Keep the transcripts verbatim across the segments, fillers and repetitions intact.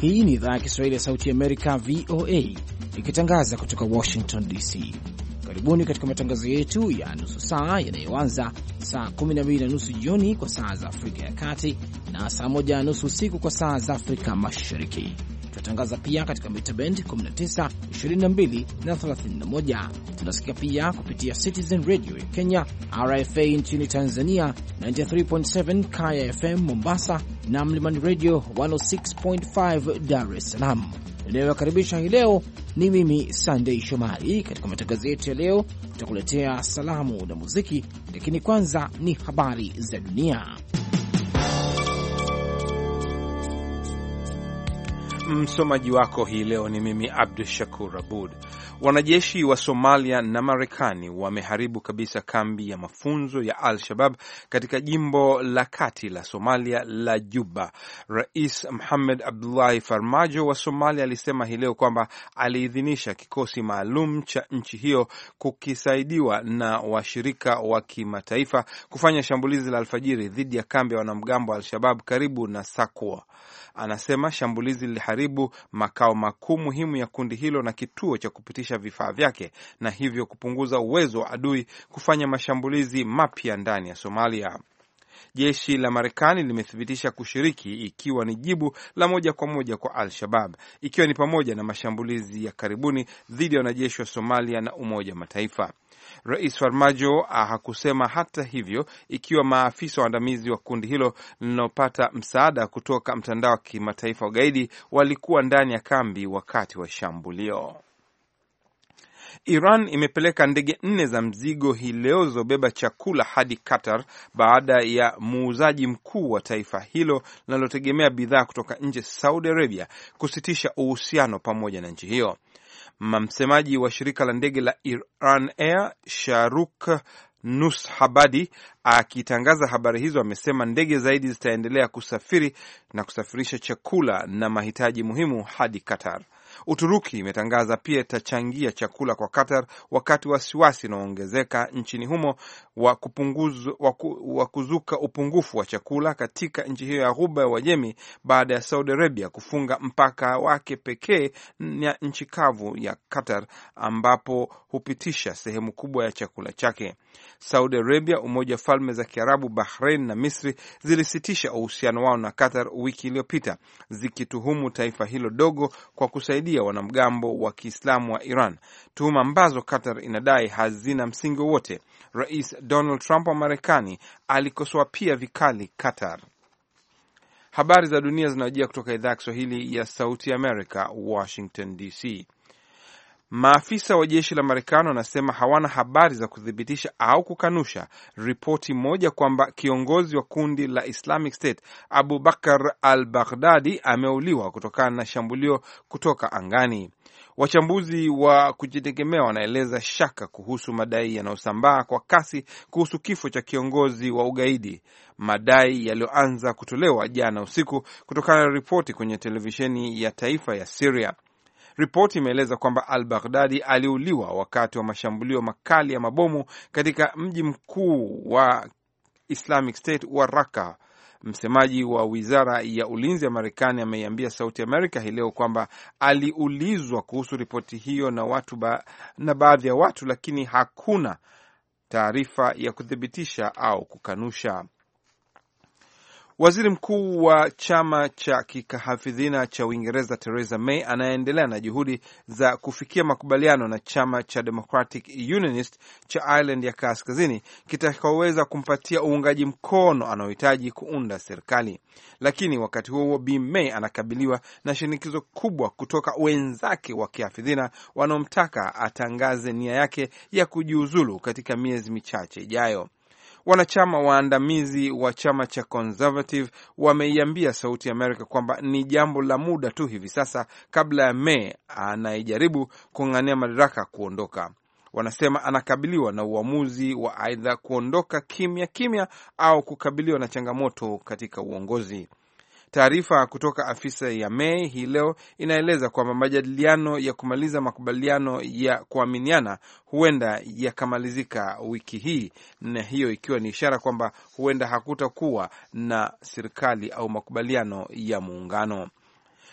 Hii ni idhaa ya Kiswahili ya Sauti ya Amerika, V O A, ikitangaza kutoka Washington D C. Karibuni katika matangazo yetu ya nusu saa yanayoanza saa kumi na mbili na nusu jioni kwa saa za Afrika ya Kati na saa moja na nusu usiku kwa saa za Afrika Mashariki. Tunatangaza pia katika mita band kumi na tisa, ishirini na mbili na thelathini na moja. Tunasikia pia kupitia Citizen Radio ya Kenya, R F A nchini Tanzania, tisini na tatu nukta saba Kaya F M Mombasa na Mlimani Radio mia sita nukta tano Dar es Salaam. Ninayokaribisha hii leo ni mimi Sunday Shomari. Katika matangazo yetu ya leo tutakuletea salamu na muziki, lakini kwanza ni habari za dunia. Msomaji wako hii leo ni mimi Abdul Shakur Abud. Wanajeshi wa Somalia na Marekani wameharibu kabisa kambi ya mafunzo ya Al-Shabaab katika jimbo la kati la Somalia la Juba. Rais Mohamed Abdullahi Farmajo wa Somalia alisema hii leo kwamba aliidhinisha kikosi maalum cha nchi hiyo kukisaidiwa na washirika wa kimataifa kufanya shambulizi la alfajiri dhidi ya kambi ya wanamgambo wa Al-Shabaab karibu na Sakwa. Anasema shambulizi liliharibu makao makuu muhimu ya kundi hilo na kituo cha kupitisha vifaa vyake, na hivyo kupunguza uwezo wa adui kufanya mashambulizi mapya ndani ya Somalia. Jeshi la Marekani limethibitisha kushiriki, ikiwa ni jibu la moja kwa moja kwa Al-Shabaab, ikiwa ni pamoja na mashambulizi ya karibuni dhidi ya wanajeshi wa Somalia na Umoja wa Mataifa. Rais Farmajo hakusema hata hivyo ikiwa maafisa waandamizi wa kundi hilo linalopata msaada kutoka mtandao wa kimataifa wa gaidi walikuwa ndani ya kambi wakati wa shambulio. Iran imepeleka ndege nne za mzigo hii leo zilizobeba chakula hadi Qatar baada ya muuzaji mkuu wa taifa hilo linalotegemea bidhaa kutoka nje, Saudi Arabia, kusitisha uhusiano pamoja na nchi hiyo. Msemaji wa shirika la ndege la Iran Air, Sharuk Nushabadi, akitangaza habari hizo, amesema ndege zaidi zitaendelea kusafiri na kusafirisha chakula na mahitaji muhimu hadi Qatar. Uturuki imetangaza pia itachangia chakula kwa Qatar wakati wasiwasi unaoongezeka nchini humo wa kupunguza wa kuzuka upungufu wa chakula katika nchi hiyo ya Ghuba ya Uajemi baada ya Saudi Arabia kufunga mpaka wake pekee na nchi kavu ya Qatar ambapo hupitisha sehemu kubwa ya chakula chake. Saudi Arabia, Umoja wa Falme za Kiarabu, Bahrain na Misri zilisitisha uhusiano wao na Qatar wiki iliyopita, zikituhumu taifa hilo dogo kwa kusaidia wanamgambo wa Kiislamu wa Iran, tuhuma ambazo Qatar inadai hazina msingi wowote. Rais Donald Trump wa Marekani alikosoa pia vikali Qatar. Habari za dunia zinawajia kutoka idhaa ya Kiswahili ya Sauti ya Amerika, Washington D C. Maafisa wa jeshi la Marekani wanasema hawana habari za kuthibitisha au kukanusha ripoti moja kwamba kiongozi wa kundi la Islamic State Abu Bakr al-Baghdadi ameuliwa kutokana na shambulio kutoka angani. Wachambuzi wa kujitegemea wanaeleza shaka kuhusu madai yanayosambaa kwa kasi kuhusu kifo cha kiongozi wa ugaidi, madai yaliyoanza kutolewa jana usiku kutokana na ripoti kwenye televisheni ya taifa ya Syria. Ripoti imeeleza kwamba al-Baghdadi aliuliwa wakati wa mashambulio makali ya mabomu katika mji mkuu wa Islamic State wa Raqqa. Msemaji wa Wizara ya Ulinzi ya Marekani ameiambia Sauti Amerika hii leo kwamba aliulizwa kuhusu ripoti hiyo na watu ba, na baadhi ya watu, lakini hakuna taarifa ya kuthibitisha au kukanusha. Waziri mkuu wa chama cha kikahafidhina cha Uingereza Theresa May anaendelea na juhudi za kufikia makubaliano na chama cha Democratic Unionist cha Ireland ya Kaskazini kitakaoweza kumpatia uungaji mkono anaohitaji kuunda serikali. Lakini wakati huo Bi May anakabiliwa na shinikizo kubwa kutoka wenzake wa kihafidhina wanaomtaka atangaze nia yake ya kujiuzulu katika miezi michache ijayo. Wanachama waandamizi wa chama cha Conservative wameiambia Sauti ya Amerika kwamba ni jambo la muda tu hivi sasa kabla ya May anayejaribu kung'ania madaraka kuondoka. Wanasema anakabiliwa na uamuzi wa aidha kuondoka kimya kimya au kukabiliwa na changamoto katika uongozi. Taarifa kutoka afisa ya May hii leo inaeleza kwamba majadiliano ya kumaliza makubaliano ya kuaminiana huenda yakamalizika wiki hii, na hiyo ikiwa ni ishara kwamba huenda hakutakuwa na serikali au makubaliano ya muungano.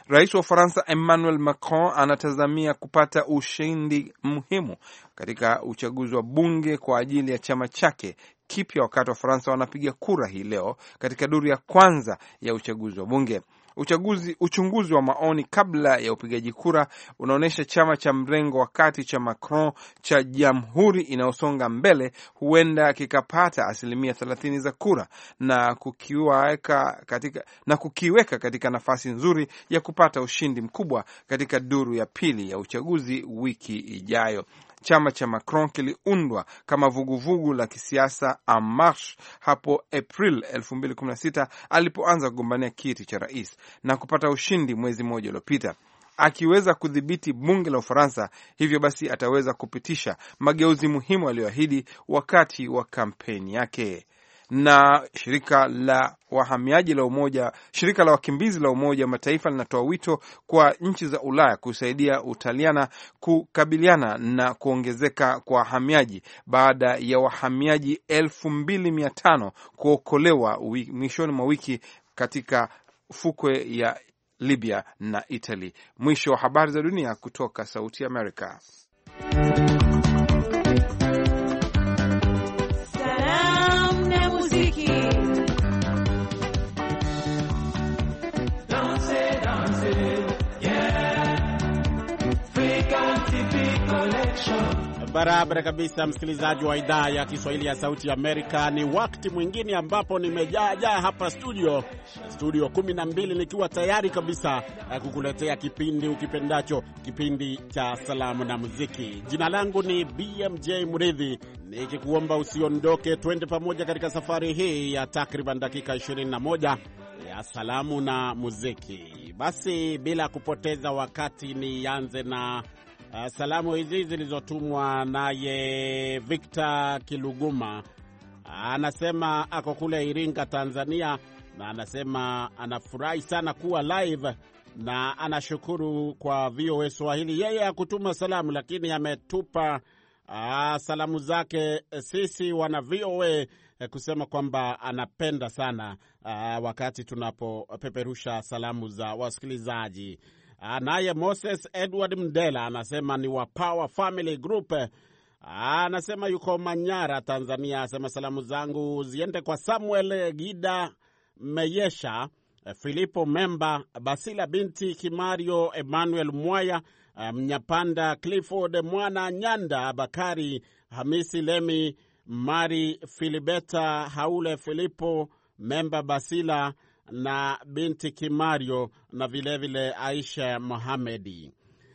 Rais wa Ufaransa Emmanuel Macron anatazamia kupata ushindi muhimu katika uchaguzi wa bunge kwa ajili ya chama chake kipya wakati wa Ufaransa wanapiga kura hii leo katika duru ya kwanza ya uchaguzi wa bunge. Uchaguzi, uchunguzi wa maoni kabla ya upigaji kura unaonyesha chama cha mrengo wa kati cha Macron cha Jamhuri inayosonga mbele huenda kikapata asilimia thelathini za kura na kukiweka katika, na kukiweka katika nafasi nzuri ya kupata ushindi mkubwa katika duru ya pili ya uchaguzi wiki ijayo. Chama cha Macron kiliundwa kama vuguvugu la kisiasa En Marche hapo April elfu mbili kumi na sita alipoanza kugombania kiti cha rais na kupata ushindi mwezi mmoja uliopita. Akiweza kudhibiti bunge la Ufaransa, hivyo basi ataweza kupitisha mageuzi muhimu aliyoahidi wakati wa kampeni yake. Na shirika la wahamiaji la umoja shirika la wakimbizi la Umoja wa Mataifa linatoa wito kwa nchi za Ulaya kusaidia Utaliana kukabiliana na kuongezeka kwa wahamiaji baada ya wahamiaji elfu mbili mia tano kuokolewa mwishoni mwa wiki katika fukwe ya Libya na Italy. Mwisho wa habari za dunia kutoka Sauti ya Amerika. Barabara kabisa, msikilizaji wa idhaa ya Kiswahili ya Sauti ya Amerika. Ni wakati mwingine ambapo nimejaajaa hapa studio studio kumi na mbili nikiwa tayari kabisa kukuletea kipindi ukipendacho, kipindi cha salamu na muziki. Jina langu ni B M J Muridhi, nikikuomba usiondoke, twende pamoja katika safari hii ya takriban dakika ishirini na moja ya salamu na muziki. Basi bila kupoteza wakati, nianze na Uh, salamu hizi zilizotumwa naye Victor Kiluguma. Uh, anasema ako kule Iringa, Tanzania, na anasema anafurahi sana kuwa live na anashukuru kwa V O A Swahili. Yeye hakutuma salamu, lakini ametupa uh, salamu zake sisi wana V O A kusema kwamba anapenda sana uh, wakati tunapopeperusha salamu za wasikilizaji. Naye Moses Edward Mdela anasema ni wa Power Family Group. Anasema yuko Manyara, Tanzania. Anasema salamu zangu ziende kwa Samuel Gida Meyesha, Filipo Memba, Basila binti Kimario, Emmanuel Mwaya, Mnyapanda, Clifford Mwana Nyanda, Bakari Hamisi Lemi, Mari Filibeta Haule, Filipo Memba, Basila na binti Kimario, na vile vile Aisha Mohamedi.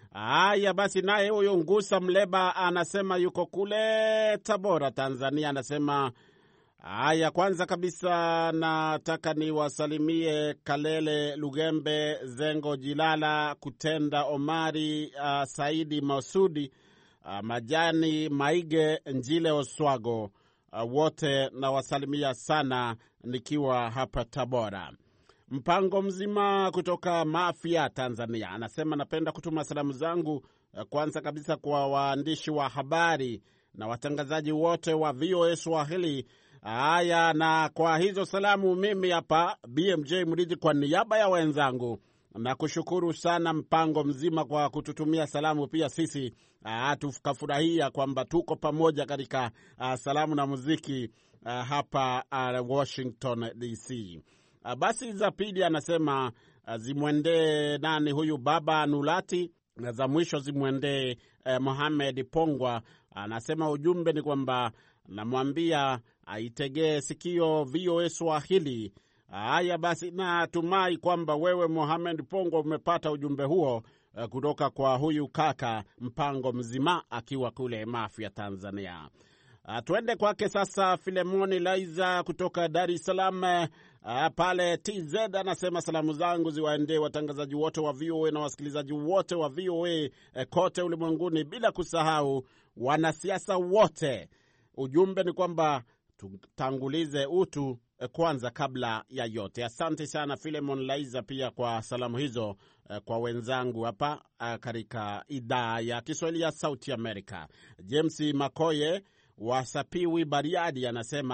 Haya basi, naye huyo Ngusa Mleba anasema yuko kule Tabora, Tanzania. Anasema haya, kwanza kabisa nataka niwasalimie Kalele Lugembe, Zengo Jilala, Kutenda Omari, uh, Saidi Masudi, uh, Majani Maige, Njile Oswago, uh, wote na wasalimia sana nikiwa hapa Tabora. Mpango mzima kutoka Mafia, Tanzania, anasema napenda kutuma salamu zangu kwanza kabisa kwa waandishi wa habari na watangazaji wote wa V O A Swahili. Haya, na kwa hizo salamu mimi hapa B M J Mridhi kwa niaba ya wenzangu na kushukuru sana mpango mzima kwa kututumia salamu. Pia sisi tukafurahia kwamba tuko pamoja katika uh, salamu na muziki uh, hapa uh, Washington D C. Uh, basi za pili anasema uh, zimwendee nani huyu Baba Nulati, na za mwisho zimwendee uh, Mohamed Pongwa. Anasema uh, ujumbe ni kwamba namwambia aitegee uh, sikio V O A Swahili. Haya basi, natumai kwamba wewe Mohamed Pongwa umepata ujumbe huo uh, kutoka kwa huyu kaka mpango mzima akiwa kule Mafia, Tanzania. Uh, tuende kwake sasa Filemoni Laiza kutoka Dar es Salaam uh, pale T Z. Anasema salamu zangu ziwaendee watangazaji wote wa V O A na wasikilizaji wote wa V O A uh, kote ulimwenguni, bila kusahau wanasiasa wote. Ujumbe ni kwamba tutangulize utu uh, kwanza kabla ya yote. Asante sana Filemon Laiza pia kwa salamu hizo uh, kwa wenzangu hapa uh, katika idhaa ya Kiswahili ya Sauti Amerika. James Makoye Wasapiwi Bariadi anasema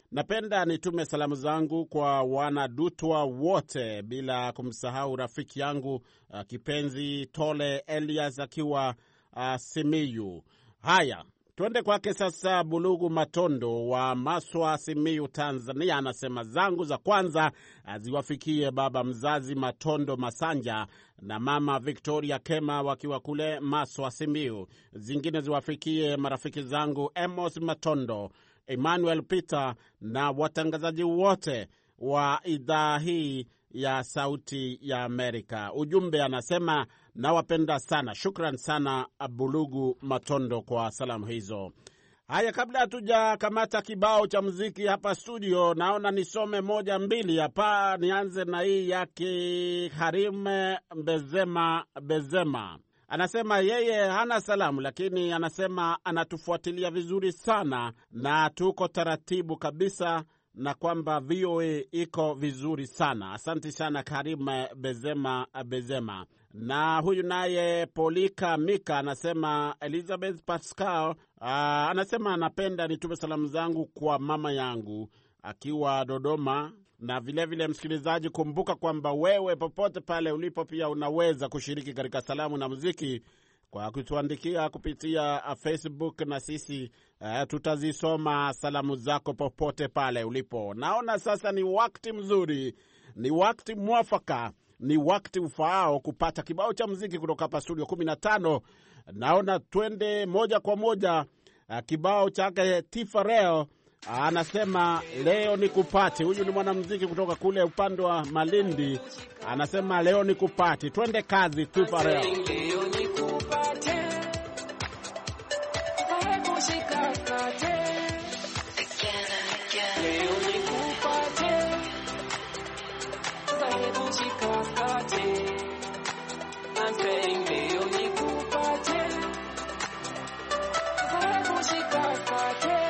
Napenda nitume salamu zangu kwa wanadutwa wote bila kumsahau rafiki yangu uh, kipenzi Tole Elias akiwa uh, Simiyu. Haya, twende kwake sasa. Bulugu Matondo wa Maswa, Simiyu, Tanzania, anasema zangu za kwanza ziwafikie baba mzazi Matondo Masanja na mama Victoria Kema wakiwa kule Maswa, Simiyu. Zingine ziwafikie marafiki zangu Amos Matondo, Emmanuel Peter na watangazaji wote wa idhaa hii ya Sauti ya Amerika. Ujumbe anasema nawapenda sana. Shukran sana Bulugu Matondo kwa salamu hizo. Haya, kabla hatuja kamata kibao cha muziki hapa studio, naona nisome moja mbili hapa. Nianze na hii yake Harime Bezema Bezema. Anasema yeye hana salamu, lakini anasema anatufuatilia vizuri sana na tuko taratibu kabisa, na kwamba V O A iko vizuri sana. Asante sana Karim Bezema Bezema. Na huyu naye Polika Mika anasema Elizabeth Pascal, uh, anasema anapenda nitume salamu zangu kwa mama yangu akiwa Dodoma. Na vile vile, msikilizaji, kumbuka kwamba wewe popote pale ulipo pia unaweza kushiriki katika salamu na muziki kwa kutuandikia kupitia Facebook, na sisi uh, tutazisoma salamu zako popote pale ulipo. Naona sasa ni wakati mzuri, ni wakati mwafaka, ni wakati ufaao kupata kibao cha muziki kutoka hapa studio kumi na tano. Naona twende moja kwa moja, uh, kibao chake Tifarel. Anasema leo ni kupati. Huyu ni mwanamuziki kutoka kule upande wa Malindi. Anasema leo ni kupati. Twende kazi Tifarel. Leo ni kupati. Hebu shika kate. Leo ni kupati. Hebu shika kate. I'm saying leo ni kupati. Hebu shika kate.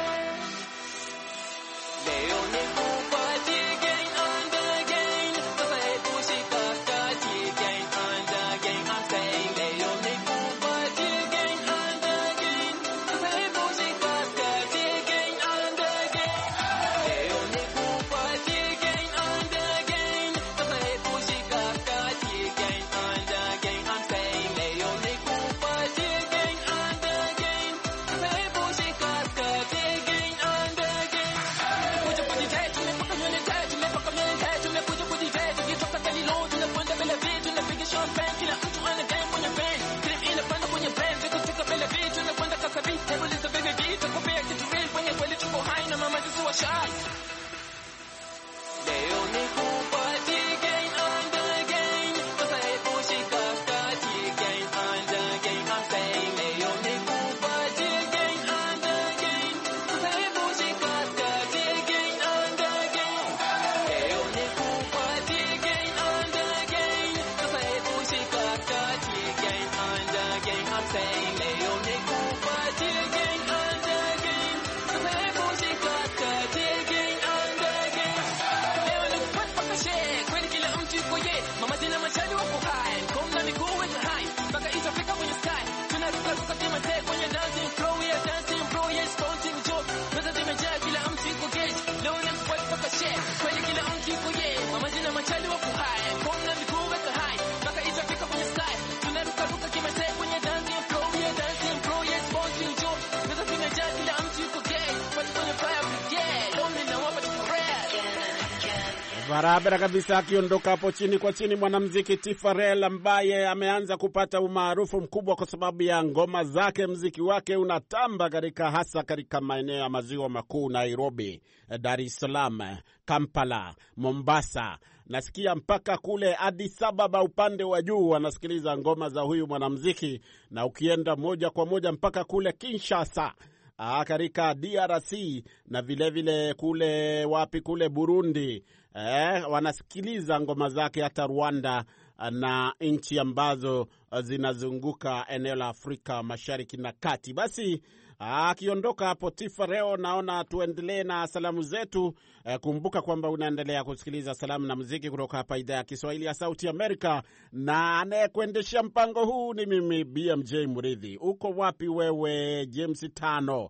Barabara kabisa. Akiondoka hapo chini kwa chini, mwanamuziki Tifarel ambaye ameanza kupata umaarufu mkubwa kwa sababu ya ngoma zake. Muziki wake unatamba katika hasa katika maeneo ya maziwa makuu, Nairobi, Dar es Salaam, Kampala, Mombasa. Nasikia mpaka kule Addis Ababa upande wa juu anasikiliza ngoma za huyu mwanamuziki, na ukienda moja kwa moja mpaka kule Kinshasa katika D R C, na vile vile kule wapi kule Burundi, eh, wanasikiliza ngoma zake, hata Rwanda na nchi ambazo zinazunguka eneo la Afrika Mashariki na Kati. Basi akiondoka hapo Tifarel, naona tuendelee na salamu zetu. Eh, kumbuka kwamba unaendelea kusikiliza salamu na muziki kutoka hapa idhaa ya Kiswahili ya Sauti Amerika, na anayekuendeshea mpango huu ni mimi B M J Muridhi. Uko wapi wewe James Tano?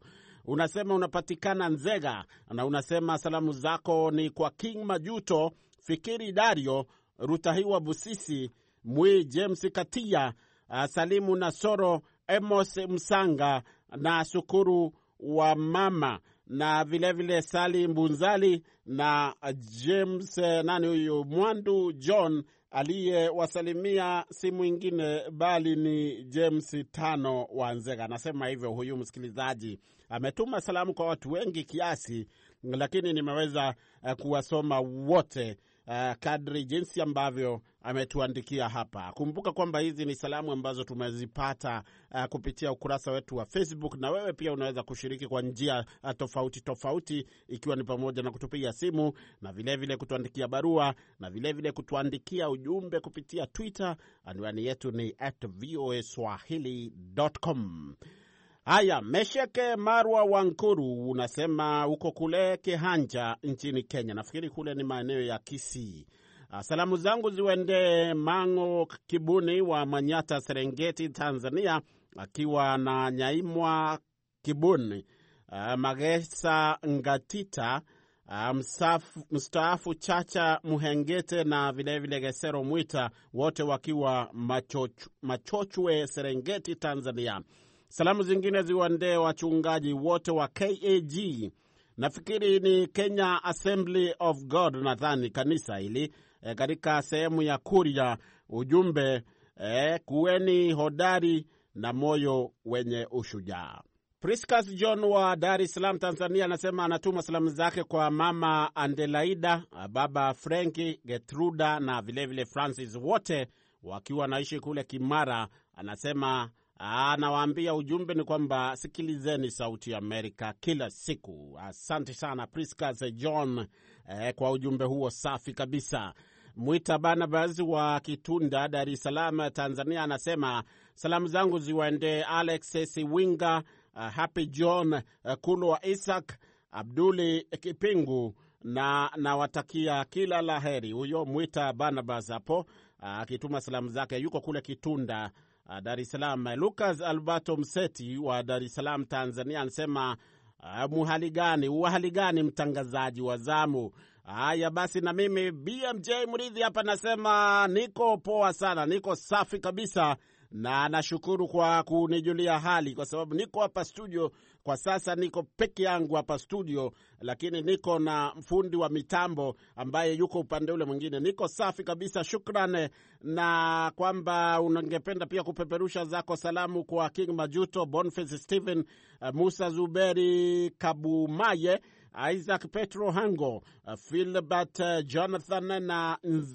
unasema unapatikana Nzega, na unasema salamu zako ni kwa King Majuto, Fikiri Dario, Rutahiwa Busisi, Mwi James Katia, uh, Salimu Nasoro, Emos Msanga na Shukuru wa mama, na vile vile Sali Mbunzali na James nani huyu Mwandu John. Aliyewasalimia si mwingine bali ni James Tano wa Nzega. Anasema hivyo huyu msikilizaji. Ametuma salamu kwa watu wengi kiasi, lakini nimeweza uh, kuwasoma wote uh, kadri jinsi ambavyo ametuandikia hapa. Kumbuka kwamba hizi ni salamu ambazo tumezipata uh, kupitia ukurasa wetu wa Facebook, na wewe pia unaweza kushiriki kwa njia uh, tofauti tofauti, ikiwa ni pamoja na kutupigia simu na vile vile kutuandikia barua na vile vile kutuandikia ujumbe kupitia Twitter. Anwani yetu ni at voa swahili dot com. Haya, Mesheke Marwa Wankuru unasema uko kule Kihanja nchini Kenya. Nafikiri kule ni maeneo ya Kisii. Salamu zangu ziwende Mango Kibuni wa Manyata, Serengeti, Tanzania, akiwa na Nyaimwa Kibuni, Magesa Ngatita, Mstaafu, Mstaafu Chacha Muhengete na vile vile Gesero Mwita, wote wakiwa machochu, Machochwe, Serengeti, Tanzania. Salamu zingine ziwande wachungaji wote wa K A G. Nafikiri ni Kenya Assembly of God, nadhani kanisa hili e, katika sehemu ya Kuria. Ujumbe e, kuweni hodari na moyo wenye ushujaa. Priscus John wa Dar es Salaam, Tanzania, anasema anatuma salamu zake kwa mama Andelaida, baba Franki, Getruda na vile vile Francis, wote wakiwa naishi kule Kimara. Anasema anawaambia ujumbe ni kwamba sikilizeni Sauti ya Amerika kila siku. Asante sana Priscus John eh, kwa ujumbe huo safi kabisa. Mwita Barnabas wa Kitunda, Dar es Salaam, Tanzania, anasema salamu zangu ziwaende Alex Siwinga, uh, Happy John, uh, Kulwa Isaac, Abduli Kipingu na nawatakia kila laheri. Huyo Mwita Barnabas hapo akituma uh, salamu zake, yuko kule Kitunda, uh, Dar es Salaam. Lucas Alberto Mseti wa Dar es Salaam, Tanzania, anasema uh, muhali gani, uhali gani mtangazaji wa zamu. Haya basi, na mimi B M J Mridhi hapa nasema niko poa sana, niko safi kabisa, na nashukuru kwa kunijulia hali, kwa sababu niko hapa studio kwa sasa, niko peke yangu hapa studio, lakini niko na mfundi wa mitambo ambaye yuko upande ule mwingine. Niko safi kabisa, shukrani. Na kwamba ungependa pia kupeperusha zako salamu kwa King Majuto, Boniface Stephen, uh, Musa Zuberi Kabumaye, Isaac Petro Hango, uh, Philbert uh, Jonathan na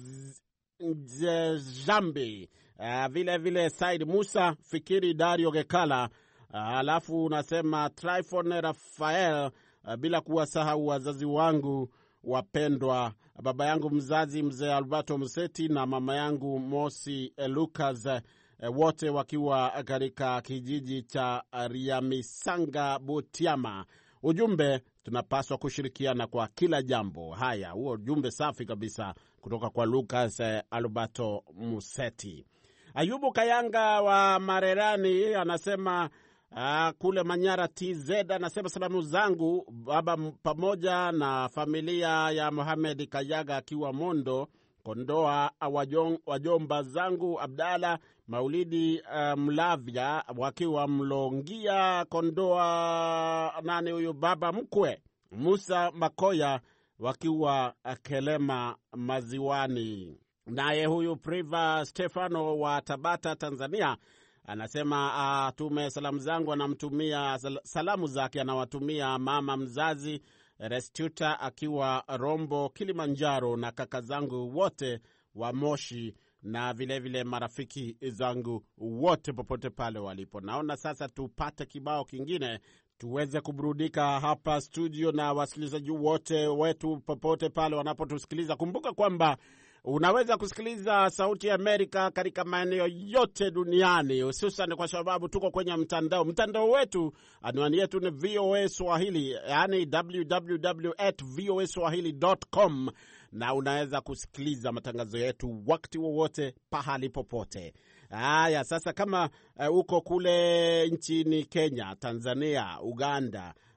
Nzambi, uh, vile vile Said Musa, Fikiri Dario Gekala, uh, alafu unasema Tryphon Rafael, uh, bila kuwasahau wazazi wangu wapendwa, baba yangu mzazi mzee Alberto Mseti na mama yangu Mosi Lucas, uh, wote wakiwa katika kijiji cha Riamisanga, Butiama. Ujumbe, tunapaswa kushirikiana kwa kila jambo. Haya, huo ujumbe safi kabisa kutoka kwa Lucas eh, Alberto Museti. Ayubu Kayanga wa Marerani anasema uh, kule Manyara T Z, anasema salamu zangu baba pamoja na familia ya Mohamed Kayaga akiwa Mondo, Kondoa, wajong, wajomba zangu Abdala Maulidi uh, Mlavya wakiwa Mlongia, Kondoa, nani huyu baba mkwe Musa Makoya wakiwa Kelema Maziwani. Naye huyu Priva Stefano wa Tabata, Tanzania, anasema uh, tume salamu zangu, anamtumia salamu zake anawatumia mama mzazi Restuta akiwa Rombo, Kilimanjaro, na kaka zangu wote wa Moshi na vile vile marafiki zangu wote popote pale walipo. Naona sasa tupate kibao kingine tuweze kuburudika hapa studio na wasikilizaji wote wetu popote pale wanapotusikiliza. Kumbuka kwamba unaweza kusikiliza Sauti ya Amerika katika maeneo yote duniani, hususan kwa sababu tuko kwenye mtandao. Mtandao wetu, anwani yetu ni V O A Swahili, yani w w w dot voa swahili dot com, na unaweza kusikiliza matangazo yetu wakati wowote pahali popote. Haya, sasa kama uh, uko kule nchini Kenya, Tanzania, Uganda,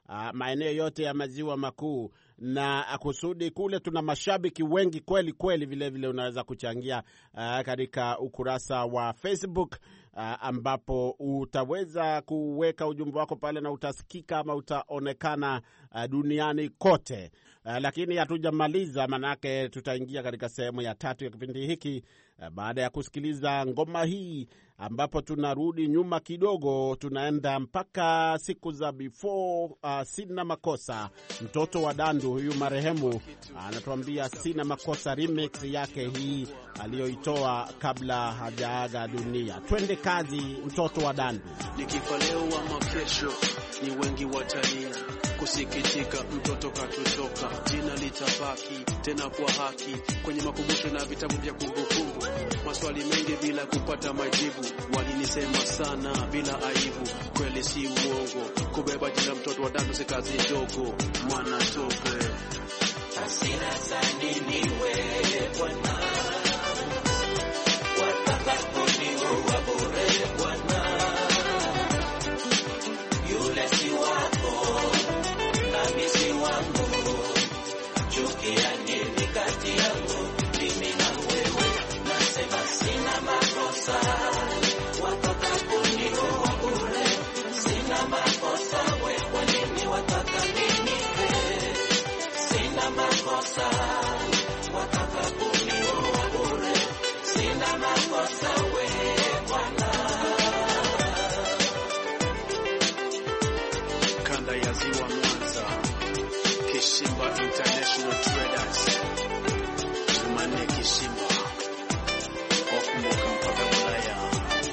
uh, maeneo yote ya maziwa makuu, na kusudi kule tuna mashabiki wengi kweli kweli. Vile vile unaweza kuchangia uh, katika ukurasa wa Facebook uh, ambapo utaweza kuweka ujumbe wako pale na utasikika ama utaonekana uh, duniani kote. Uh, lakini hatujamaliza, manake tutaingia katika sehemu ya tatu ya kipindi hiki uh, baada ya kusikiliza ngoma hii, ambapo tunarudi nyuma kidogo, tunaenda mpaka siku za before uh, Sina Makosa. Mtoto wa Dandu huyu marehemu anatuambia uh, Sina Makosa remix yake hii aliyoitoa kabla hajaaga dunia. Twende kazi, Mtoto wa Dandu. Nikifa leo ama kesho ni wengi watalia kusikitika, mtoto katutoka, jina litabaki tena kwa haki kwenye makumbusho na vitabu vya kumbukumbu. Maswali mengi bila kupata majibu, walinisema sana bila aibu, kweli si uongo, kubeba jina mtoto wa Dandu si kazi ndogo, mwana tope. Hasira za nini wewe Bwana, wataka kuniua bure Bwana, yule si wako nami si wangu, chukia nini kati yangu mimi na wewe, nasema sina makosa, wataka kuniua bure, sina makosa, wewe kwa nini wataka ninipe, sina makosa, wataka kuniua bure, sina makosa, wewe Bwana. Kanda ya Ziwa Mwanza, Kishimba International Traders, Jumanne Kishimba, Okumbuka mpaka Ulaya.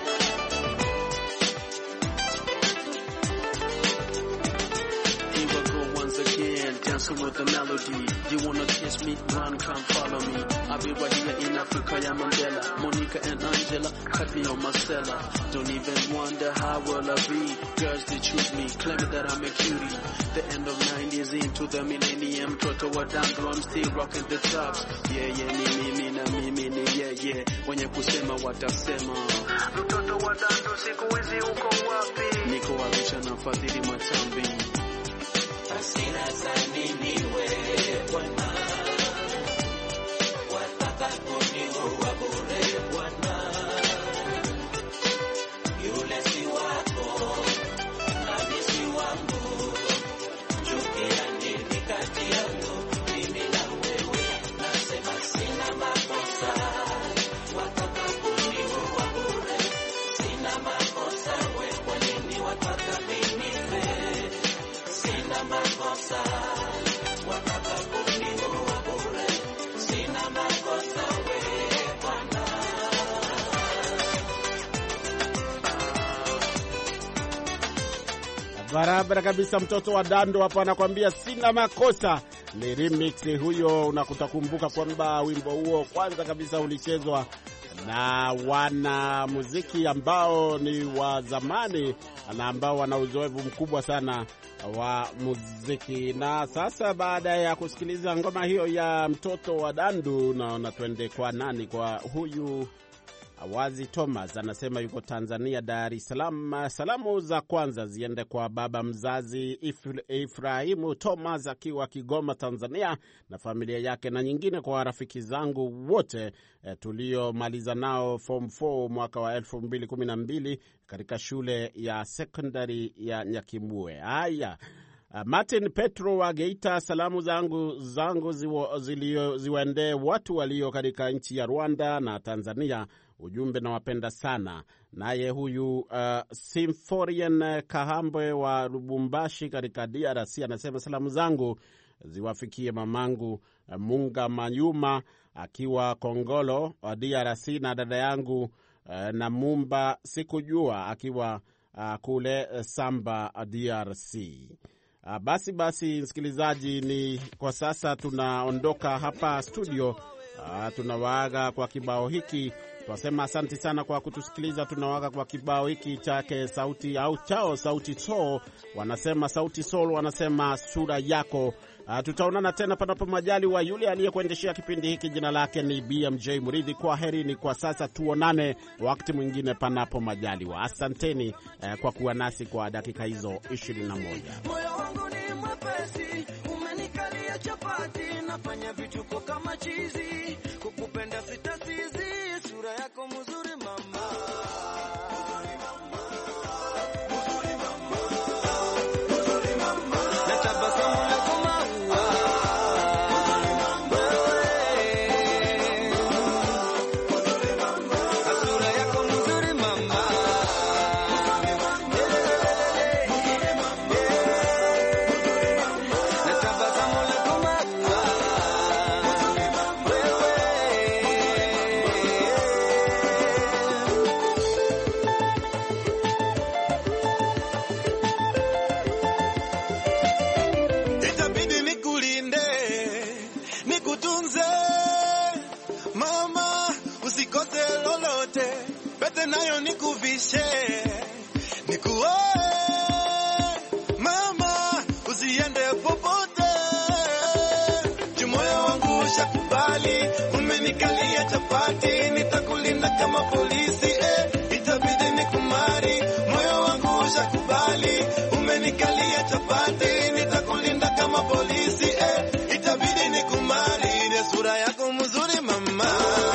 Here we go once again, dancing with the melody. You wanna kiss me? Run, come follow me. I'll be right here in Africa, yeah, Mandela. Monica and Angela, cut me on my cellar. Don't even wonder how will I be. Girls, they choose me, claiming that I'm a cutie. The end of nineties into the millennium. Toto wa Dandu, I'm still rocking the tops. Yeah, yeah, ni mimi na mimi ni yeah, yeah. Wenye kusema watasema, mtoto wa Dandu siku hizi uko wapi? Niko Arusha na Fadhili Matambi. Hasira za nini wewe Bwana, wataka kuniua bure Bwana, yule si wako nami si wangu, chukia nini kati yangu mimi na wewe, nasema sina makosa, wataka kuniua bure, sina makosa, wewe kwa nini wataka ninipe, sina makosa, wataka kuniua bure, sina makosa, wewe Bwana. Barabara kabisa, Mtoto wa Dandu hapa anakuambia sina makosa. Ni remix huyo, unakutakumbuka kwamba wimbo huo kwanza kabisa ulichezwa na wana muziki ambao ni wa zamani na ambao wana uzoefu mkubwa sana wa muziki. Na sasa baada ya kusikiliza ngoma hiyo ya Mtoto wa Dandu, naona twende kwa nani, kwa huyu Awazi Thomas, anasema yuko Tanzania, Dar es Salaam. Salamu za kwanza ziende kwa baba mzazi Ifrahimu Thomas akiwa Kigoma, Tanzania, na familia yake, na nyingine kwa rafiki zangu wote e, tuliomaliza nao form four mwaka wa elfu mbili kumi na mbili katika shule ya secondary ya Nyakimue. Haya, Martin Petro wa Geita, salamu zangu zangu ziwaendee watu walio katika nchi ya Rwanda na Tanzania. Ujumbe, na wapenda sana. Naye huyu uh, Symphorian Kahambwe wa Lubumbashi katika D R C anasema salamu zangu ziwafikie mamangu uh, Munga Mayuma akiwa Kongolo wa D R C, na dada yangu uh, na Mumba Sikujua akiwa uh, kule uh, Samba uh, D R C. Uh, basi basi msikilizaji, ni kwa sasa tunaondoka hapa studio. Uh, tunawaaga kwa kibao hiki. Tunasema asante sana kwa kutusikiliza. Tunawaaga kwa kibao hiki chake sauti au chao Sauti Sol. Wanasema Sauti Sol, wanasema sura yako. Uh, tutaonana tena panapo majali wa yule aliyekuendeshea kipindi hiki. Jina lake ni B M J Muridhi. Kwa heri ni kwa sasa, tuonane wakati mwingine panapo majali wa. Asanteni uh, kwa kuwa nasi kwa dakika hizo ishirini na moja. mwepesi, umenikalia chapati, nafanya vituko kama chizi, kukupenda sitasizi, sura yako mzuri mama. Nayo nikuvishe nikuoe mama, usiende popote, moyo wangu ushakubali, umenikalia chapati, nitakulinda kama polisi eh, itabidi nikumari, moyo wangu ushakubali, umenikalia chapati, nitakulinda kama polisi eh, itabidi nikumari, ile sura yako mzuri mama.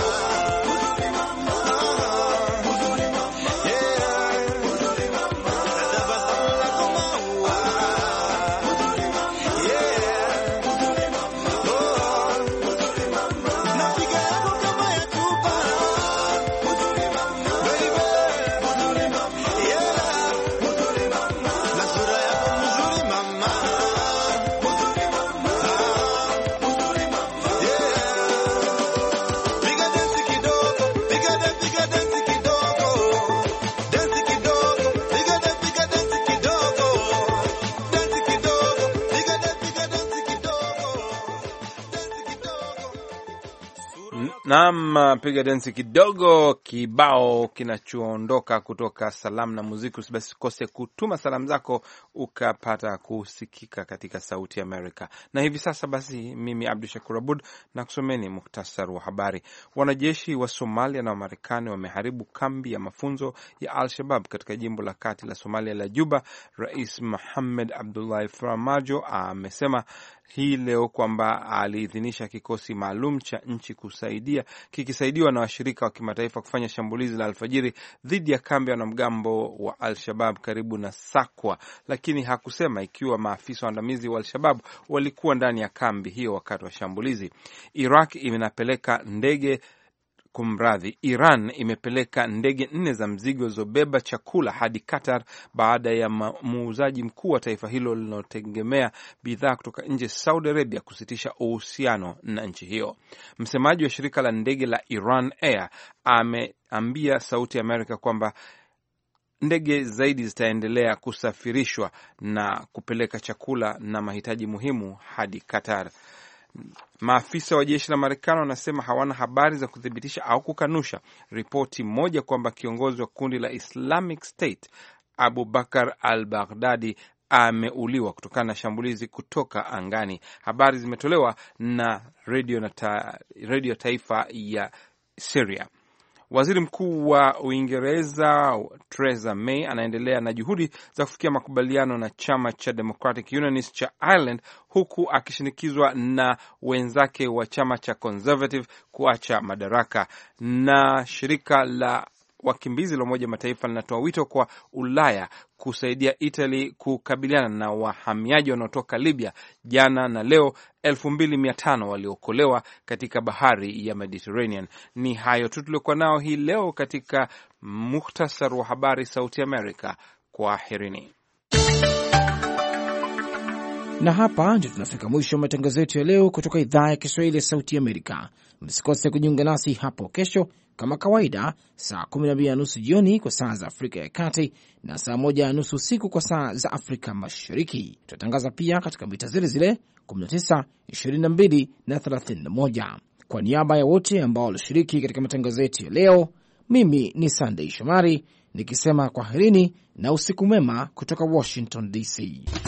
Naam, piga densi kidogo, kibao kinachoondoka kutoka Salamu na Muziki. Usikose kutuma salamu zako ukapata kusikika katika Sauti ya Amerika. Na hivi sasa basi, mimi Abdu Shakur Abud na kusomeni muhtasari wa habari. Wanajeshi wa Somalia na wa Marekani wameharibu kambi ya mafunzo ya Al-Shabaab katika jimbo la kati la Somalia la Juba. Rais Mohamed Abdullahi Farmajo amesema hii leo kwamba aliidhinisha kikosi maalum cha nchi kusaidia kikisaidiwa na washirika wa kimataifa kufanya shambulizi la alfajiri dhidi ya kambi ya wanamgambo wa Al-Shabaab karibu na Sakwa, lakini hakusema ikiwa maafisa waandamizi wa Al-Shabaab walikuwa ndani ya kambi hiyo wakati wa shambulizi. Iraq inapeleka ndege Kumradhi, Iran imepeleka ndege nne za mzigo zilizobeba chakula hadi Qatar baada ya muuzaji mkuu wa taifa hilo linalotegemea bidhaa kutoka nje Saudi Arabia kusitisha uhusiano na nchi hiyo. Msemaji wa shirika la ndege la Iran Air ameambia Sauti ya Amerika kwamba ndege zaidi zitaendelea kusafirishwa na kupeleka chakula na mahitaji muhimu hadi Qatar. Maafisa wa jeshi la Marekani wanasema hawana habari za kuthibitisha au kukanusha ripoti moja kwamba kiongozi wa kundi la Islamic State Abu Bakar al-Baghdadi ameuliwa kutokana na shambulizi kutoka angani. Habari zimetolewa na radio na ta, radio taifa ya Syria. Waziri Mkuu wa Uingereza Theresa May anaendelea na juhudi za kufikia makubaliano na chama cha Democratic Unionist cha Ireland, huku akishinikizwa na wenzake wa chama cha Conservative kuacha madaraka. Na shirika la wakimbizi la Umoja Mataifa linatoa wito kwa Ulaya kusaidia Italy kukabiliana na wahamiaji wanaotoka Libya. Jana na leo elfu mbili mia tano waliokolewa katika bahari ya Mediterranean. Ni hayo tu tuliokuwa nao hii leo katika muhtasari wa habari Sauti Amerika. Kwaherini. Na hapa ndio tunafika mwisho wa matangazo yetu ya leo kutoka idhaa ya Kiswahili ya Sauti Amerika. Msikose kujiunga nasi hapo kesho kama kawaida, saa kumi na mbili na nusu jioni kwa saa za Afrika ya Kati na saa moja na nusu usiku kwa saa za Afrika Mashariki. Tutatangaza pia katika mita zile zile kumi na tisa, ishirini na mbili na thelathini na moja. Kwa niaba ya wote ambao walishiriki katika matangazo yetu ya leo, mimi ni Sunday Shomari nikisema kwaherini na usiku mema kutoka Washington D C.